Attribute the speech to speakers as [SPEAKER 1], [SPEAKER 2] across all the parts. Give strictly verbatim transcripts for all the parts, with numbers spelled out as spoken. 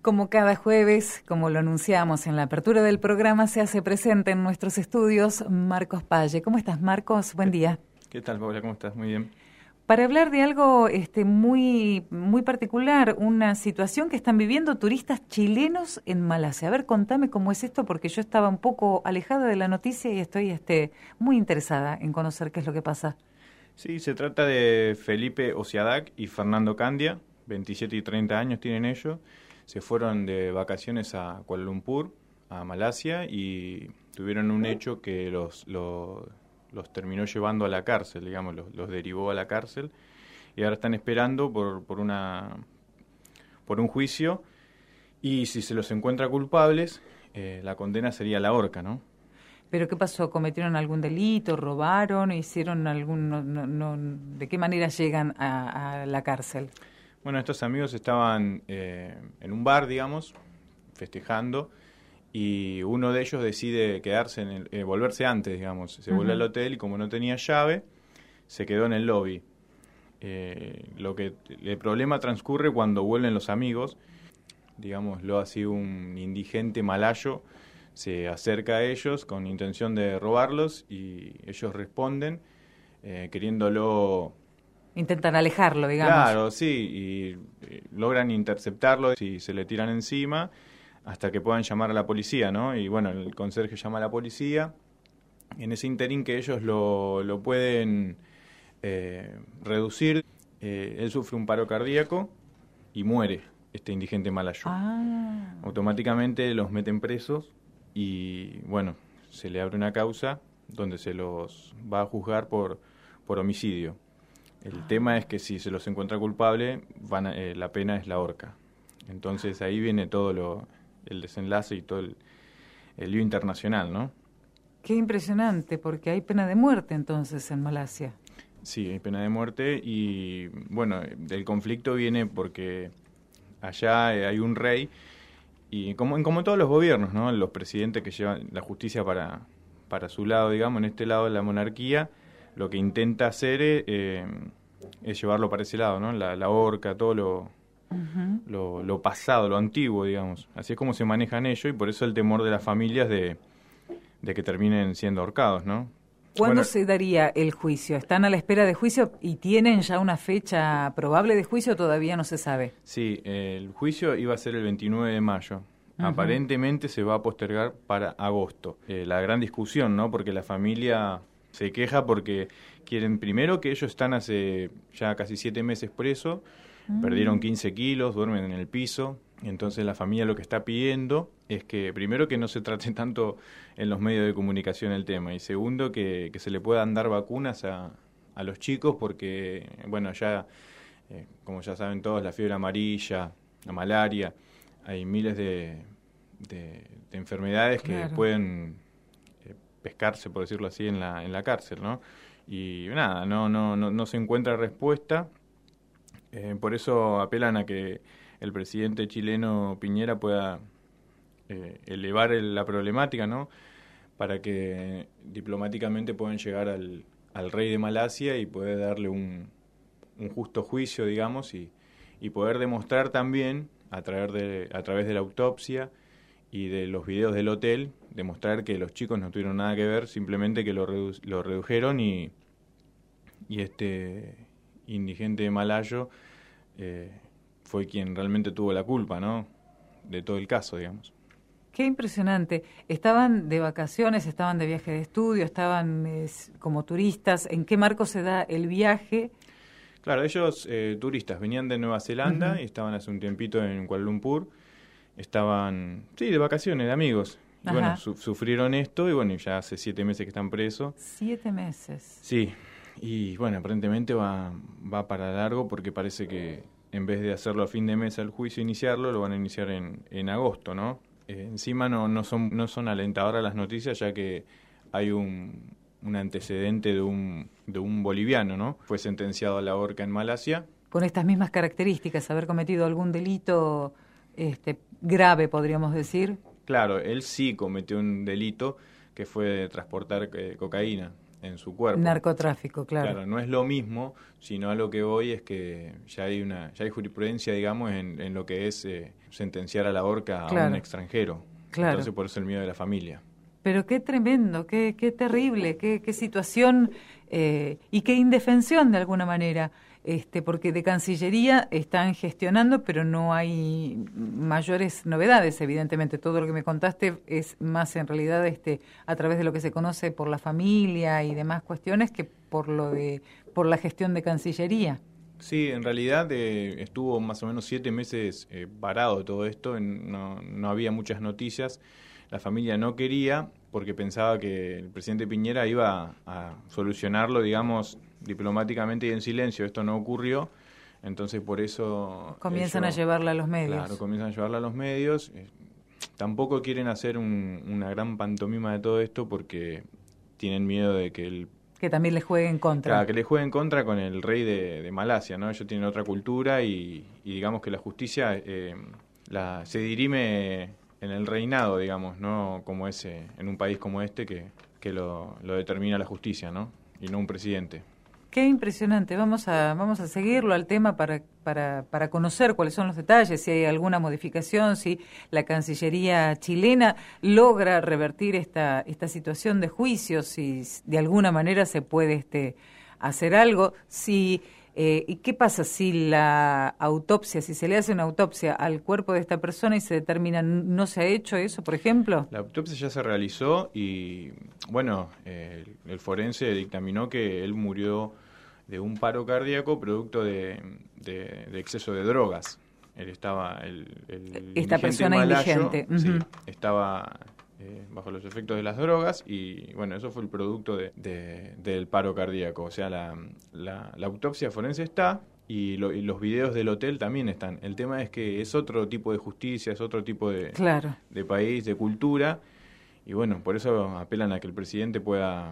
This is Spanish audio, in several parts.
[SPEAKER 1] Como cada jueves, como lo anunciamos en la apertura del programa, se hace presente en nuestros estudios Marcos Palle. ¿Cómo estás, Marcos? Buen día.
[SPEAKER 2] ¿Qué tal, Paula? ¿Cómo estás? Muy bien.
[SPEAKER 1] Para hablar de algo este, muy, muy particular, una situación que están viviendo turistas chilenos en Malasia. A ver, contame cómo es esto, porque yo estaba un poco alejada de la noticia y estoy este, muy interesada en conocer qué es lo que pasa.
[SPEAKER 2] Sí, se trata de Felipe Osiadak y Fernando Candia, veintisiete y treinta años tienen ellos. Se fueron de vacaciones a Kuala Lumpur, a Malasia, y tuvieron un hecho que los, los, los terminó llevando a la cárcel, digamos, los, los derivó a la cárcel, y ahora están esperando por, por, una, por un juicio, y si se los encuentra culpables, eh, la condena sería la horca, ¿no?
[SPEAKER 1] ¿Pero qué pasó? ¿Cometieron algún delito? ¿Robaron? ¿Hicieron algún...? No, no, no, ¿de qué manera llegan a, a la cárcel?
[SPEAKER 2] Bueno, estos amigos estaban eh, en un bar, digamos, festejando, y uno de ellos decide quedarse en el, eh, volverse antes, digamos. Se uh-huh. vuelve al hotel y como no tenía llave, se quedó en el lobby. Eh, lo que el problema transcurre cuando vuelven los amigos, digámoslo así, un indigente malayo se acerca a ellos con intención de robarlos y ellos responden eh, queriéndolo...
[SPEAKER 1] Intentan alejarlo, digamos.
[SPEAKER 2] Claro, sí, y eh, logran interceptarlo y se le tiran encima hasta que puedan llamar a la policía, ¿no? Y bueno, el conserje llama a la policía. En ese interín que ellos lo, lo pueden eh, reducir, eh, él sufre un paro cardíaco y muere, este indigente malayo.
[SPEAKER 1] Ah.
[SPEAKER 2] Automáticamente los meten presos y, bueno, se le abre una causa donde se los va a juzgar por, por homicidio. El ah. tema es que si se los encuentra culpable, van a, eh, la pena es la horca. Entonces ahí viene todo lo, el desenlace y todo el, el lío internacional, ¿no?
[SPEAKER 1] Qué impresionante, porque hay pena de muerte entonces en Malasia.
[SPEAKER 2] Sí, hay pena de muerte y, bueno, el conflicto viene porque allá hay un rey y como en como todos los gobiernos, ¿no? Los presidentes que llevan la justicia para, para su lado, digamos, en este lado de la monarquía, lo que intenta hacer es, eh, es llevarlo para ese lado, ¿no? La, la horca, todo lo, uh-huh. lo, lo pasado, lo antiguo, digamos. Así es como se manejan ellos y por eso el temor de las familias de, de que terminen siendo ahorcados, ¿no?
[SPEAKER 1] ¿Cuándo
[SPEAKER 2] bueno,
[SPEAKER 1] se daría el juicio? ¿Están a la espera de juicio y tienen ya una fecha probable de juicio o todavía no se sabe?
[SPEAKER 2] Sí, eh, el juicio iba a ser el veintinueve de mayo. Uh-huh. Aparentemente se va a postergar para agosto. Eh, la gran discusión, ¿no? Porque la familia se queja porque quieren, primero, que ellos están hace ya casi siete meses presos, uh-huh. perdieron quince kilos, duermen en el piso. Entonces la familia lo que está pidiendo es que, primero, que no se trate tanto en los medios de comunicación el tema, y segundo, que, que se le puedan dar vacunas a, a los chicos porque, bueno, ya, eh, como ya saben todos, la fiebre amarilla, la malaria, hay miles de, de, de enfermedades claro. que pueden eh, pescarse, por decirlo así, en la, en la cárcel, ¿no? Y nada, no, no, no, no se encuentra respuesta, eh, por eso apelan a que el presidente chileno Piñera pueda eh, elevar el, la problemática, ¿no? Para que diplomáticamente puedan llegar al, al rey de Malasia y poder darle un, un justo juicio, digamos, y, y poder demostrar también, a través, de, a través de la autopsia y de los videos del hotel, demostrar que los chicos no tuvieron nada que ver, simplemente que lo, redu- lo redujeron y, y este indigente malayo eh, fue quien realmente tuvo la culpa, ¿no? De todo el caso, digamos.
[SPEAKER 1] Qué impresionante. Estaban de vacaciones, estaban de viaje de estudio, estaban eh, como turistas. ¿En qué marco se da el viaje?
[SPEAKER 2] Claro, ellos, eh, turistas, venían de Nueva Zelanda uh-huh. y estaban hace un tiempito en Kuala Lumpur. Estaban, sí, de vacaciones, de amigos. Y Ajá. bueno, su- sufrieron esto y bueno, ya hace siete meses que están presos.
[SPEAKER 1] Siete meses.
[SPEAKER 2] Sí, y bueno, aparentemente va, va para largo porque parece que en vez de hacerlo a fin de mes al juicio, iniciarlo, lo van a iniciar en, en agosto, ¿no? Eh, encima no, no son no son alentadoras las noticias, ya que hay un, un antecedente de un, de un boliviano, ¿no? Fue sentenciado a la horca en Malasia.
[SPEAKER 1] Con estas mismas características, haber cometido algún delito este, grave, podríamos decir.
[SPEAKER 2] Claro, él sí cometió un delito que fue transportar eh, cocaína. en su cuerpo.
[SPEAKER 1] Narcotráfico, claro.
[SPEAKER 2] Claro, no es lo mismo, sino a lo que voy es que ya hay una ya hay jurisprudencia, digamos, en, en lo que es eh, sentenciar a la horca
[SPEAKER 1] claro.
[SPEAKER 2] a un extranjero.
[SPEAKER 1] Claro.
[SPEAKER 2] Entonces, por eso el miedo de la familia.
[SPEAKER 1] Pero qué tremendo, qué, qué terrible, qué, qué situación eh, y qué indefensión de alguna manera, este, porque de Cancillería están gestionando, pero no hay mayores novedades, evidentemente. Todo lo que me contaste es más en realidad este, a través de lo que se conoce por la familia y demás cuestiones que por lo de por la gestión de Cancillería.
[SPEAKER 2] Sí, en realidad eh, estuvo más o menos siete meses eh, parado todo esto, en, no, no había muchas noticias. La familia no quería porque pensaba que el presidente Piñera iba a, a solucionarlo, digamos, diplomáticamente y en silencio. Esto no ocurrió, entonces por eso...
[SPEAKER 1] Comienzan
[SPEAKER 2] ellos,
[SPEAKER 1] a llevarla a los medios.
[SPEAKER 2] Claro, comienzan a llevarla a los medios. Eh, tampoco quieren hacer un, una gran pantomima de todo esto porque tienen miedo de que el...
[SPEAKER 1] Que también les juegue en contra.
[SPEAKER 2] Claro, que le juegue en contra con el rey de, de Malasia, ¿no? Ellos tienen otra cultura y, y digamos que la justicia eh, la, se dirime en el reinado, digamos, no como ese en un país como este que, que lo, lo determina la justicia, ¿no? Y no un presidente.
[SPEAKER 1] Qué impresionante. Vamos a vamos a seguirlo al tema para para para conocer cuáles son los detalles, si hay alguna modificación, si la Cancillería chilena logra revertir esta esta situación de juicios, si de alguna manera se puede este hacer algo, si eh, ¿y qué pasa si la autopsia, si se le hace una autopsia al cuerpo de esta persona y se determina no se ha hecho eso, por ejemplo?
[SPEAKER 2] La autopsia ya se realizó y, bueno, eh, el, el forense dictaminó que él murió de un paro cardíaco producto de, de, de exceso de drogas. Él estaba, el, el
[SPEAKER 1] Esta persona
[SPEAKER 2] malayo,
[SPEAKER 1] indigente. Uh-huh.
[SPEAKER 2] Sí, estaba eh, bajo los efectos de las drogas y, bueno, eso fue el producto de, de, del paro cardíaco. O sea, la, la, la autopsia forense está y, lo, y los videos del hotel también están. El tema es que es otro tipo de justicia, es otro tipo de,
[SPEAKER 1] claro.
[SPEAKER 2] de país, de cultura y, bueno, por eso apelan a que el presidente pueda...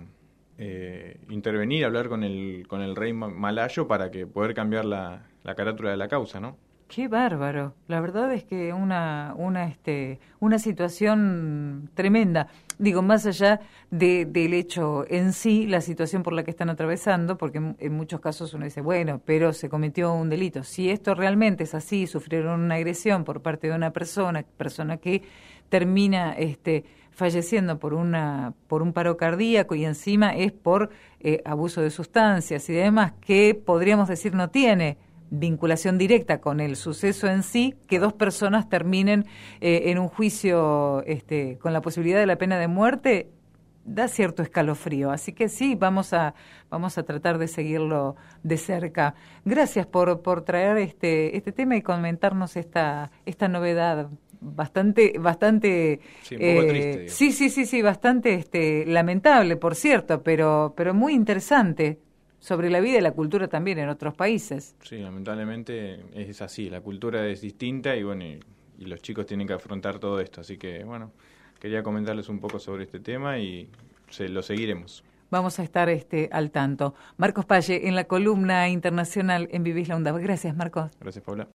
[SPEAKER 2] Eh, intervenir, hablar con el con el rey malayo para que poder cambiar la, la carátula de la causa, ¿no?
[SPEAKER 1] Qué bárbaro. La verdad es que una una este una situación tremenda. Digo, más allá de, del hecho en sí, la situación por la que están atravesando, porque en, en muchos casos uno dice, bueno, pero se cometió un delito. Si esto realmente es así, sufrieron una agresión por parte de una persona, persona que termina este falleciendo por una por un paro cardíaco y encima es por eh, abuso de sustancias y demás, que podríamos decir no tiene vinculación directa con el suceso en sí, que dos personas terminen eh, en un juicio este, con la posibilidad de la pena de muerte, da cierto escalofrío. Así que sí, vamos a vamos a tratar de seguirlo de cerca. Gracias por por traer este este tema y comentarnos esta esta novedad bastante bastante
[SPEAKER 2] sí, un poco
[SPEAKER 1] eh,
[SPEAKER 2] triste, digamos.
[SPEAKER 1] sí sí sí sí bastante este lamentable, por cierto, pero pero muy interesante sobre la vida y la cultura también en otros países.
[SPEAKER 2] Sí, lamentablemente es así, la cultura es distinta y bueno y, y los chicos tienen que afrontar todo esto, así que bueno, quería comentarles un poco sobre este tema y se, lo seguiremos.
[SPEAKER 1] Vamos a estar este al tanto. Marcos Palle en la columna internacional en Vivís la UNDAV. Gracias, Marcos.
[SPEAKER 2] Gracias, Paula.